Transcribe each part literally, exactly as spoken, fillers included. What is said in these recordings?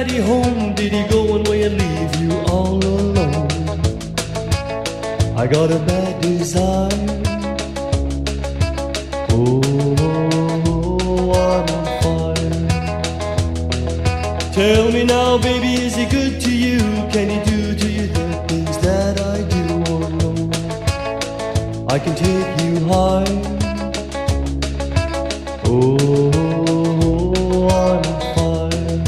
daddy home? Did he go away and leave you all alone? I got a bad desire. Oh, I'm on fire. Tell me now, baby, is he good to you? Can he do to you the things that I do? Or no, I can take you high. Oh, I'm on fire.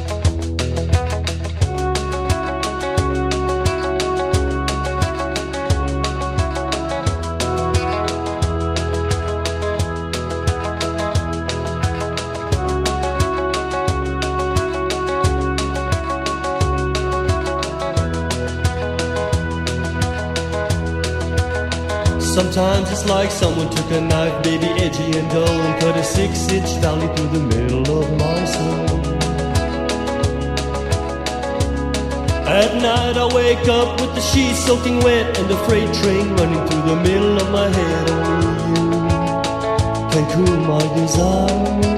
Sometimes it's like someone took a knife, baby, edgy and dull, and cut a six-inch valley through the middle of my soul. At night I wake up with the sheets soaking wet and the freight train running through the middle of my head. Only you can cool my desire.